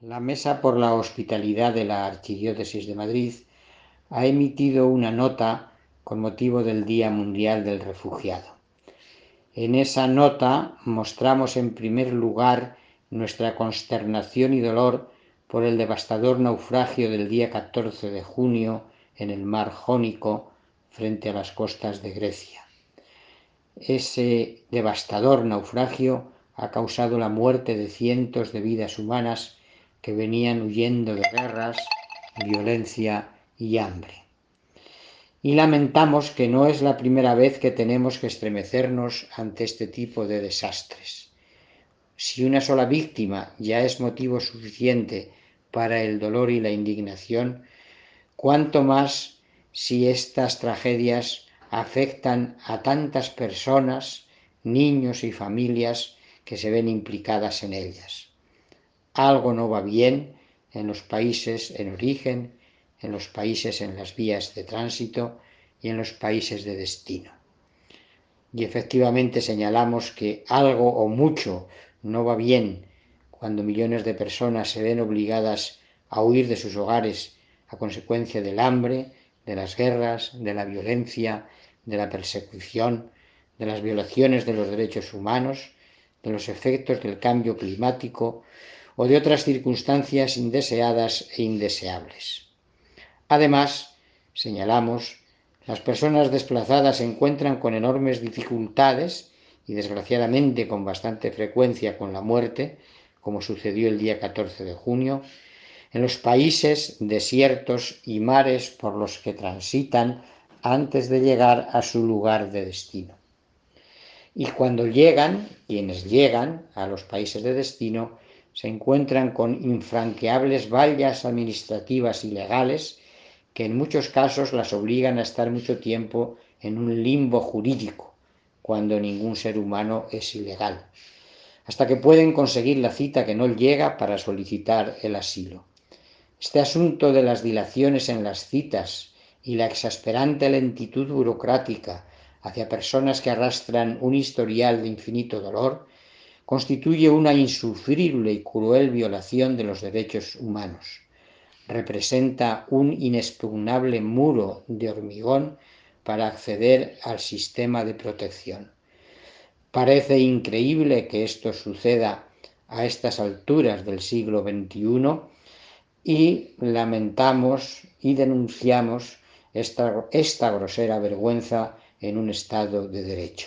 La Mesa por la Hospitalidad de la Archidiócesis de Madrid ha emitido una nota con motivo del Día Mundial del Refugiado. En esa nota mostramos en primer lugar nuestra consternación y dolor por el devastador naufragio del día 14 de junio en el mar Jónico frente a las costas de Grecia. Ese devastador naufragio ha causado la muerte de cientos de vidas humanas que venían huyendo de guerras, violencia y hambre. Y lamentamos que no es la primera vez que tenemos que estremecernos ante este tipo de desastres. Si una sola víctima ya es motivo suficiente para el dolor y la indignación, cuánto más si estas tragedias afectan a tantas personas, niños y familias que se ven implicadas en ellas. Algo no va bien en los países en origen, en los países en las vías de tránsito y en los países de destino. Y efectivamente señalamos que algo o mucho no va bien cuando millones de personas se ven obligadas a huir de sus hogares a consecuencia del hambre, de las guerras, de la violencia, de la persecución, de las violaciones de los derechos humanos, de los efectos del cambio climático o de otras circunstancias indeseadas e indeseables. Además, señalamos, las personas desplazadas se encuentran con enormes dificultades y desgraciadamente con bastante frecuencia con la muerte, como sucedió el día 14 de junio, en los países, desiertos y mares por los que transitan antes de llegar a su lugar de destino. Y cuando llegan, quienes llegan a los países de destino, se encuentran con infranqueables vallas administrativas y legales que en muchos casos las obligan a estar mucho tiempo en un limbo jurídico, cuando ningún ser humano es ilegal, hasta que pueden conseguir la cita que no llega para solicitar el asilo. Este asunto de las dilaciones en las citas y la exasperante lentitud burocrática hacia personas que arrastran un historial de infinito dolor constituye una insufrible y cruel violación de los derechos humanos. Representa un inexpugnable muro de hormigón para acceder al sistema de protección. Parece increíble que esto suceda a estas alturas del siglo XXI y lamentamos y denunciamos esta grosera vergüenza en un Estado de Derecho.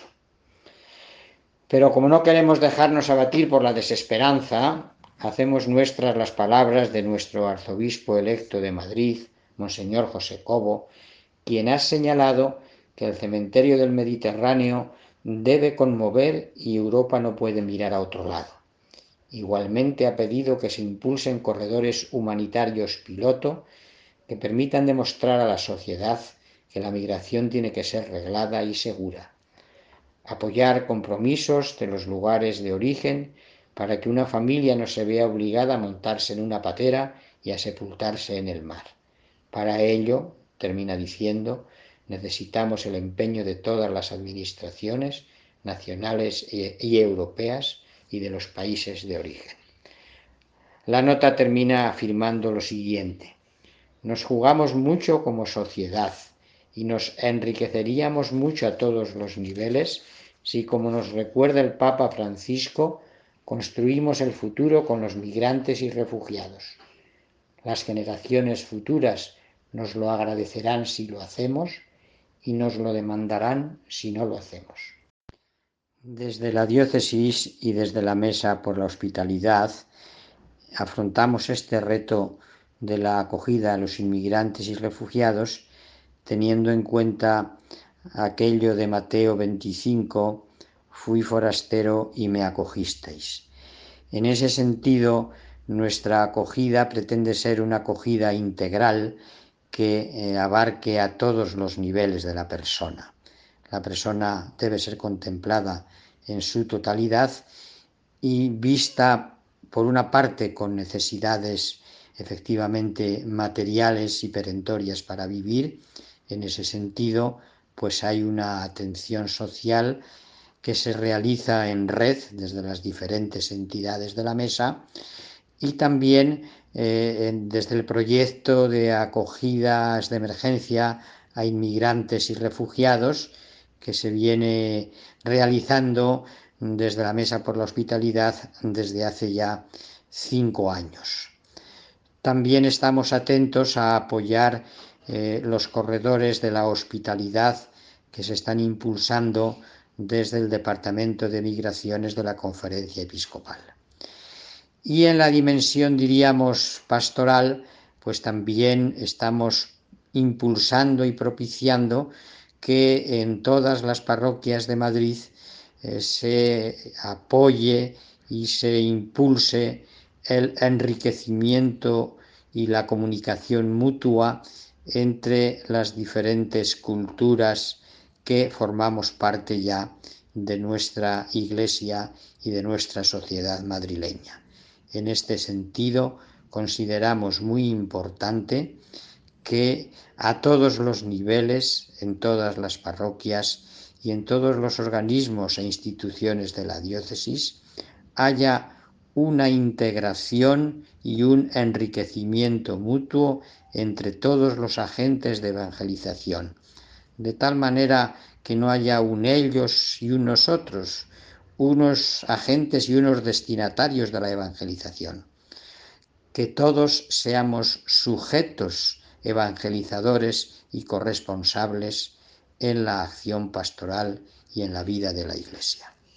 Pero como no queremos dejarnos abatir por la desesperanza, hacemos nuestras las palabras de nuestro arzobispo electo de Madrid, Monseñor José Cobo, quien ha señalado que el cementerio del Mediterráneo debe conmover y Europa no puede mirar a otro lado. Igualmente ha pedido que se impulsen corredores humanitarios piloto que permitan demostrar a la sociedad que la migración tiene que ser reglada y segura. Apoyar compromisos de los lugares de origen para que una familia no se vea obligada a montarse en una patera y a sepultarse en el mar. Para ello, termina diciendo, necesitamos el empeño de todas las administraciones nacionales y europeas y de los países de origen. La nota termina afirmando lo siguiente: nos jugamos mucho como sociedad y nos enriqueceríamos mucho a todos los niveles si, como nos recuerda el Papa Francisco, construimos el futuro con los migrantes y refugiados. Las generaciones futuras nos lo agradecerán si lo hacemos y nos lo demandarán si no lo hacemos. Desde la diócesis y desde la Mesa por la Hospitalidad afrontamos este reto de la acogida a los inmigrantes y refugiados teniendo en cuenta aquello de Mateo 25, fui forastero y me acogisteis. En ese sentido, nuestra acogida pretende ser una acogida integral que abarque a todos los niveles de la persona. La persona debe ser contemplada en su totalidad y vista, por una parte, con necesidades efectivamente materiales y perentorias para vivir. En ese sentido, pues hay una atención social que se realiza en red desde las diferentes entidades de la Mesa, y también desde el proyecto de acogidas de emergencia a inmigrantes y refugiados que se viene realizando desde la Mesa por la Hospitalidad desde hace ya 5 años. También estamos atentos a apoyar los corredores de la hospitalidad que se están impulsando desde el Departamento de Migraciones de la Conferencia Episcopal. Y en la dimensión, diríamos, pastoral, pues también estamos impulsando y propiciando que en todas las parroquias de Madrid se apoye y se impulse el enriquecimiento y la comunicación mutua entre las diferentes culturas que formamos parte ya de nuestra Iglesia y de nuestra sociedad madrileña. En este sentido, consideramos muy importante que a todos los niveles, en todas las parroquias y en todos los organismos e instituciones de la diócesis, haya una integración y un enriquecimiento mutuo entre todos los agentes de evangelización, de tal manera que no haya un ellos y un nosotros, unos agentes y unos destinatarios de la evangelización, que todos seamos sujetos evangelizadores y corresponsables en la acción pastoral y en la vida de la Iglesia.